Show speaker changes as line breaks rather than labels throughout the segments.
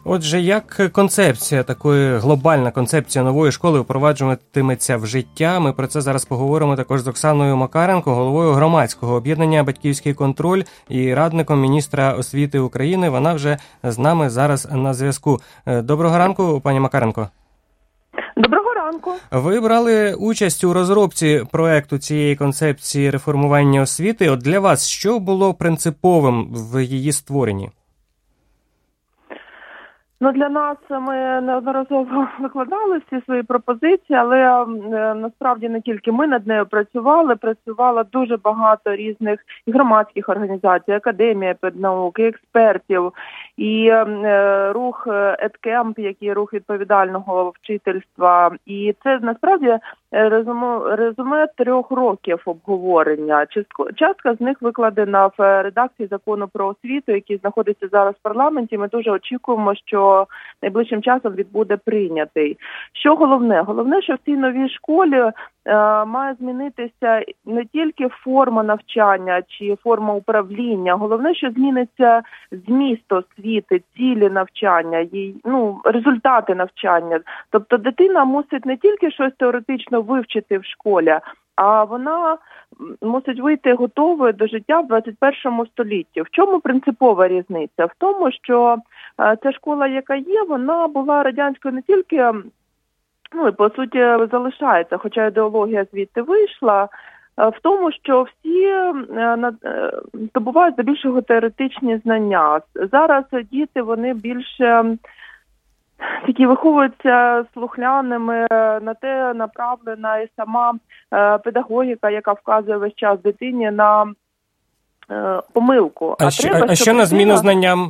Отже, як концепція, такої глобальна концепція нової школи впроваджуватиметься в життя? Ми про це зараз поговоримо також з Оксаною Макаренко, головою громадського об'єднання «Батьківський контроль» і радником міністра освіти України. Вона вже з нами зараз на зв'язку. Доброго ранку, пані Макаренко.
Доброго ранку.
Ви брали участь у розробці проекту цієї концепції реформування освіти. От для вас що було принциповим в її створенні?
Для нас ми неодноразово викладали всі свої пропозиції, але насправді не тільки ми над нею працювало дуже багато різних громадських організацій, академія педнаук, експертів, і рух ЕдКемп, який рух відповідального вчительства. І це насправді резюме 3 років обговорення. Частка з них викладена в редакції закону про освіту, який знаходиться зараз в парламенті. Ми дуже очікуємо, що найближчим часом він буде прийнятий. Що головне? Головне, що в цій новій школі має змінитися не тільки форма навчання чи форма управління. Головне, що зміниться зміст освіти, цілі навчання, результати навчання. Тобто дитина мусить не тільки щось теоретично вивчити в школі, а вона мусить вийти готовою до життя в 21 столітті. В чому принципова різниця? В тому, що ця школа, яка є, вона була радянською не тільки, і по суті залишається, хоча ідеологія звідти вийшла, в тому, що всі здобувають здебільшого теоретичні знання. Зараз діти, вони більше такі виховуються слухняними, на те направлена і сама педагогіка, яка вказує весь час дитині на помилку.
А що на зміну знанням?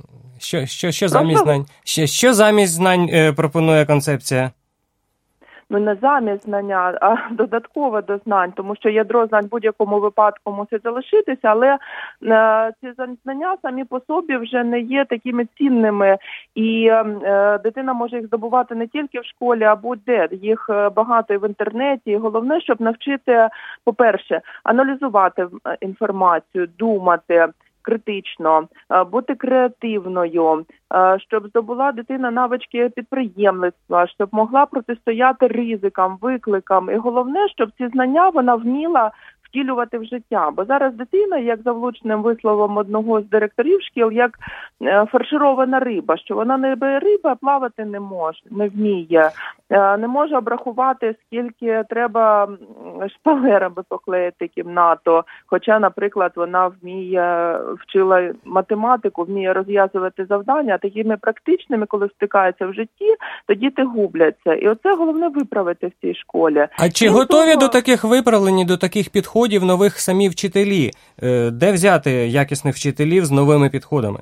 Що замість знань? Що замість знань пропонує концепція?
Не замість знання, а додатково до знань, тому що ядро знань в будь-якому випадку мусить залишитися, але ці знання самі по собі вже не є такими цінними, і дитина може їх здобувати не тільки в школі, а будь-де. Їх багато і в інтернеті. І головне, щоб навчити, по-перше, аналізувати інформацію, думати критично, бути креативною, щоб здобула дитина навички підприємництва, щоб могла протистояти ризикам, викликам. І головне, щоб ці знання вона вміла втілювати в життя. Бо зараз дитина, як за влучним висловом одного з директорів шкіл, як фарширована риба, що вона не риба, плавати не може, не вміє, не може обрахувати, скільки треба шпалер, аби поклеїти кімнату. Хоча, наприклад, вона вчила математику, вміє розв'язувати завдання, а такими практичними, коли стикаються в житті, то діти губляться. І оце головне виправити в цій школі.
А чи готові до таких виправлень, до таких підходів нових самі вчителі? Де взяти якісних вчителів з новими підходами?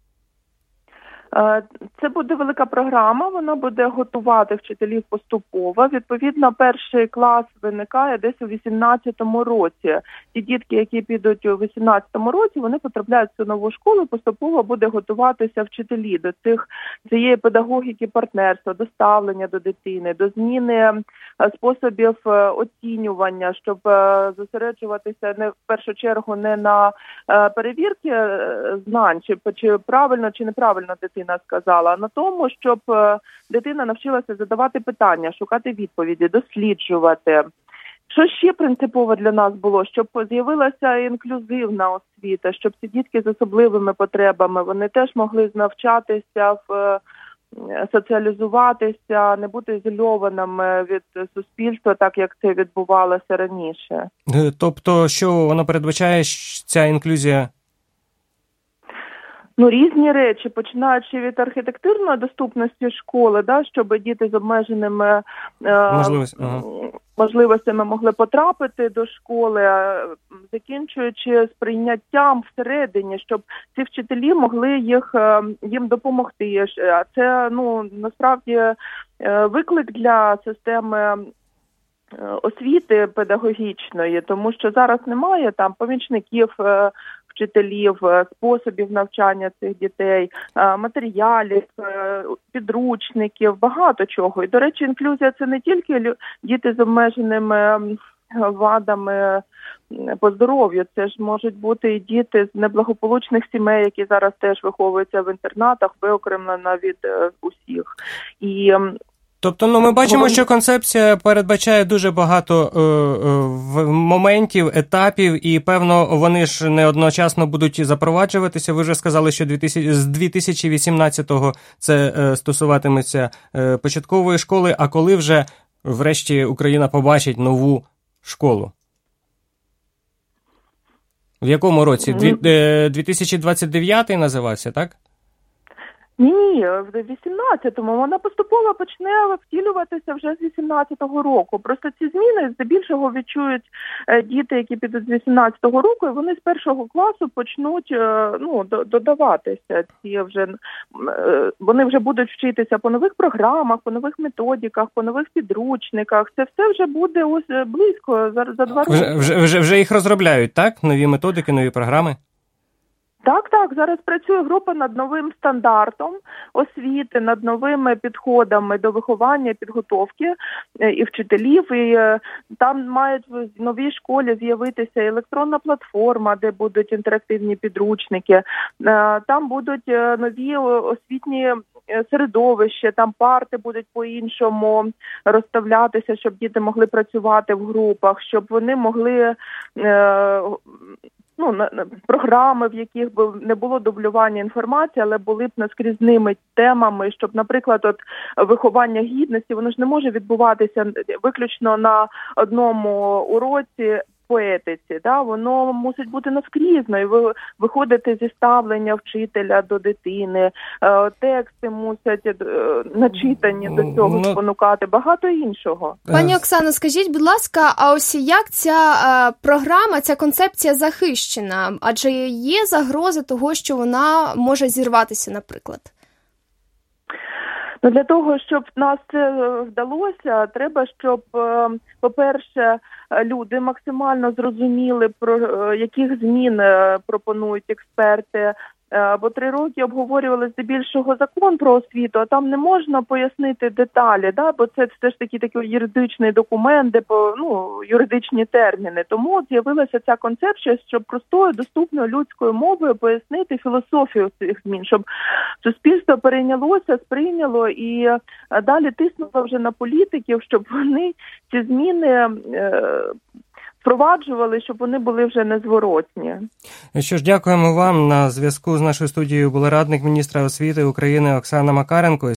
Це буде велика програма, вона буде готувати вчителів поступово. Відповідно, перший клас виникає десь у 18-му році. Ті дітки, які підуть у 18-му році, вони потрапляють в цю нову школу, поступово буде готуватися вчителі до цієї педагогіки партнерства, до ставлення до дитини, до зміни способів оцінювання, щоб зосереджуватися в першу чергу не на перевірці знань, чи правильно, чи неправильно дитина сказала, а на тому, щоб дитина навчилася задавати питання, шукати відповіді, досліджувати. Що ще принципово для нас було? Щоб з'явилася інклюзивна освіта, щоб ці дітки з особливими потребами, вони теж могли навчатися, соціалізуватися, не бути ізольованими від суспільства, так як це відбувалося раніше.
Тобто, що вона передбачає, ця інклюзія?
Різні речі, починаючи від архітектурної доступності школи, щоб діти з обмеженими можливостями могли потрапити до школи, закінчуючи сприйняттям всередині, щоб ці вчителі могли їм допомогти. А це, насправді, виклик для системи освіти педагогічної, тому що зараз немає там помічників вчителів, способів навчання цих дітей, матеріалів, підручників, багато чого. І, до речі, інклюзія – це не тільки діти з обмеженими вадами по здоров'ю. Це ж можуть бути і діти з неблагополучних сімей, які зараз теж виховуються в інтернатах, виокремлено від усіх. І
тобто, ми бачимо, що концепція передбачає дуже багато моментів, етапів, і, певно, вони ж не одночасно будуть запроваджуватися. Ви вже сказали, що з 2018-го це стосуватиметься початкової школи, а коли вже, врешті, Україна побачить нову школу? В якому році? 2029-й називався, так?
Ні, в 18-му вона поступово почне втілюватися вже з 18-го року. Просто ці зміни здебільшого відчують діти, які підуть з 18-го року, і вони з першого класу почнуть додаватися. Вони вже будуть вчитися по нових програмах, по нових методиках, по нових підручниках. Це все вже буде ось близько за 2 роки.
Вже їх розробляють, так? Нові методики, нові програми?
Так, зараз працює група над новим стандартом освіти, над новими підходами до виховання і підготовки і вчителів. І там мають в новій школі з'явитися електронна платформа, де будуть інтерактивні підручники. Там будуть нові освітні середовища, там парти будуть по-іншому розставлятися, щоб діти могли працювати в групах, щоб вони могли... програми, в яких не було дублювання інформації, але були б наскрізними темами, щоб, наприклад, виховання гідності, воно ж не може відбуватися виключно на одному уроці по етиці, воно мусить бути наскрізно і виходити зі ставлення вчителя до дитини, тексти мусять начитані до цього спонукати, багато іншого.
Пані Оксано, скажіть, будь ласка, а ось як ця програма, ця концепція захищена? Адже є загрози того, що вона може зірватися, наприклад?
Для того, щоб нас це вдалося, треба, щоб, по-перше, люди максимально зрозуміли, про яких змін пропонують експерти. Бо 3 роки обговорювали здебільшого закон про освіту, а там не можна пояснити деталі, бо це все ж таки такий юридичний документ, де юридичні терміни. Тому з'явилася ця концепція, щоб простою, доступною людською мовою пояснити філософію цих змін, щоб суспільство перейнялося, сприйняло і далі тиснуло вже на політиків, щоб вони ці зміни впроваджували, щоб вони були вже незворотні.
Що ж, дякуємо вам. На зв'язку з нашою студією була радник міністра освіти України Оксана Макаренко.